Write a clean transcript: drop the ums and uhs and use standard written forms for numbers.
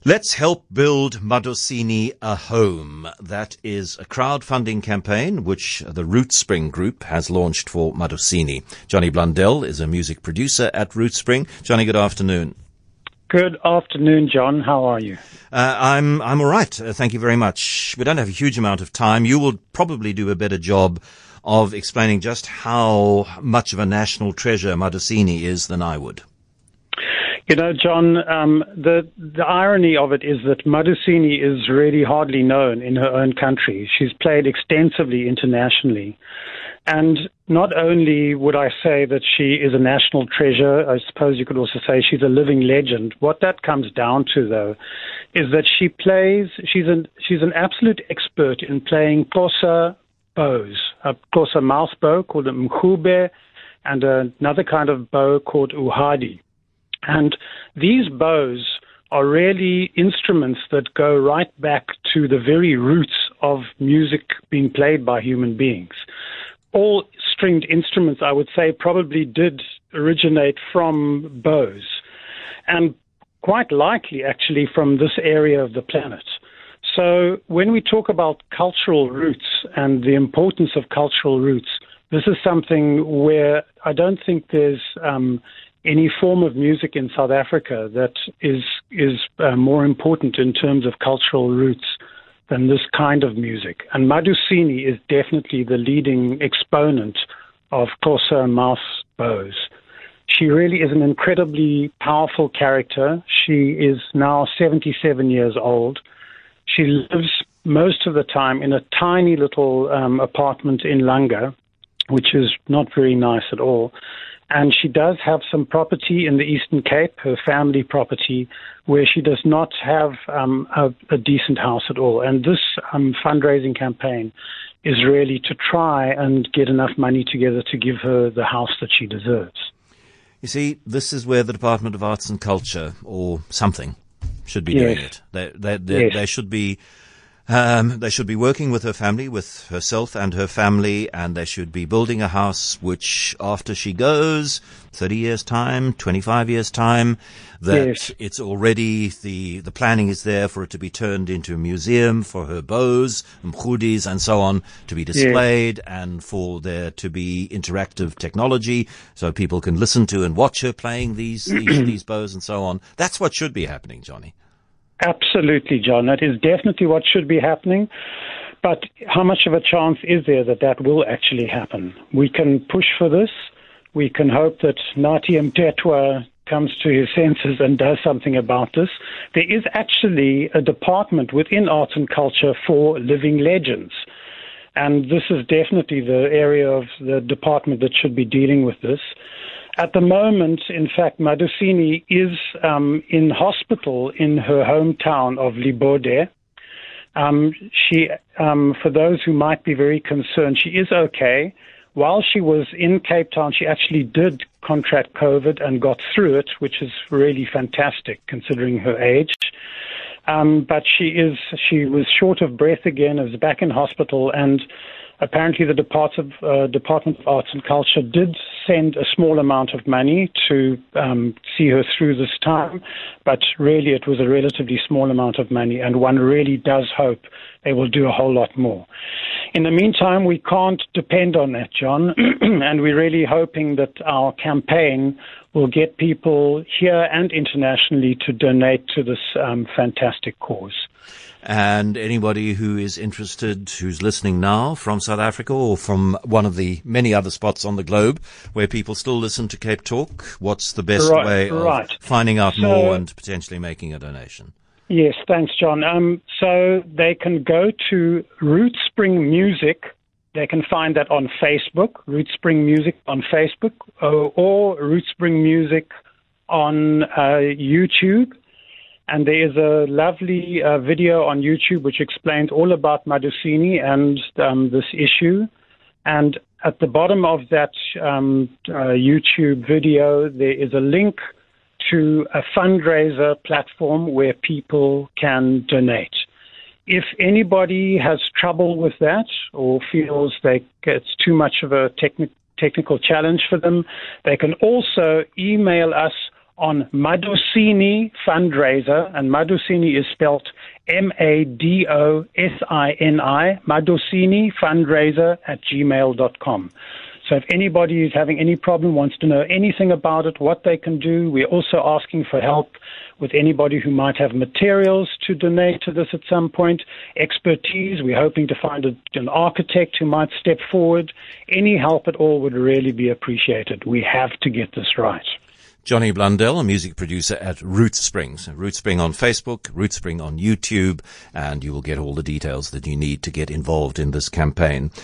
Let's help build Madosini a home. That is a crowdfunding campaign which the Rootspring Group has launched for Madosini. Johnny Blundell is a music producer at Rootspring. Johnny, good afternoon. Good afternoon, John. How are you? I'm all right. Thank you very much. We don't have a huge amount of time. You will probably do a better job of explaining just how much of a national treasure Madosini is than I would. You know, John, the irony of it is that Madosini is really hardly known in her own country. She's played extensively internationally. And not only would I say that she is a national treasure, I suppose you could also say she's a living legend. What that comes down to, though, is that she's an absolute expert in playing Xhosa bows, a Xhosa mouse bow called a mkhube, and another kind of bow called uhadi. And these bows are really instruments that go right back to the very roots of music being played by human beings. All stringed instruments, I would say, probably did originate from bows, and quite likely actually from this area of the planet. So when we talk about cultural roots and the importance of cultural roots, this is something where I don't think there's any form of music in South Africa that is more important in terms of cultural roots than this kind of music. And Madosini is definitely the leading exponent of Xhosa mouse bows. She really is an incredibly powerful character. She is now 77 years old. She lives most of the time in a tiny little apartment in Langa, which is not very nice at all. And she does have some property in the Eastern Cape, her family property, where she does not have a decent house at all. And this fundraising campaign is really to try and get enough money together to give her the house that she deserves. You see, this is where the Department of Arts and Culture, or something, should be doing it. They should be... they should be working with her family, with herself and her family, and they should be building a house which, after she goes, 30 years' time, 25 years' time, that it's already, the planning is there for it to be turned into a museum, for her bows, mkhudis, and so on, to be displayed, and for there to be interactive technology, so people can listen to and watch her playing these bows and so on. That's what should be happening, Johnny. Absolutely, John. That is definitely what should be happening. But how much of a chance is there that that will actually happen? We can push for this. We can hope that Nathi Mthethwa comes to his senses and does something about this. There is actually a department within arts and culture for living legends. And this is definitely the area of the department that should be dealing with this. At the moment, in fact, Madosini is in hospital in her hometown of Libode. For those who might be very concerned, she is okay. While she was in Cape Town, she actually did contract COVID and got through it, which is really fantastic considering her age. But she was short of breath again, was back in hospital, and apparently the Department of Arts and Culture did send a small amount of money to see her through this time, but really it was a relatively small amount of money, and one really does hope they will do a whole lot more. In the meantime, we can't depend on that, John, and we're really hoping that our campaign will get people here and internationally to donate to this fantastic cause. And anybody who is interested, who's listening now from South Africa or from one of the many other spots on the globe where people still listen to Cape Talk, what's the best way of finding out more and potentially making a donation? Yes, thanks, John. So they can go to Rootspring Music. They can find that on Facebook, Rootspring Music on Facebook, or Rootspring Music on YouTube. And there is a lovely video on YouTube which explains all about Madosini and this issue. And at the bottom of that YouTube video, there is a link to a fundraiser platform where people can donate. If anybody has trouble with that or feels it's too much of a technical challenge for them, they can also email us on Madosini Fundraiser, and Madosini is spelt Madosini, Madosini Fundraiser @gmail.com. So if anybody is having any problem, wants to know anything about it, what they can do, we're also asking for help with anybody who might have materials to donate to this at some point, expertise. We're hoping to find an architect who might step forward. Any help at all would really be appreciated. We have to get this right. Johnny Blundell, a music producer at Rootspring. So Rootspring on Facebook, Rootspring on YouTube, and you will get all the details that you need to get involved in this campaign.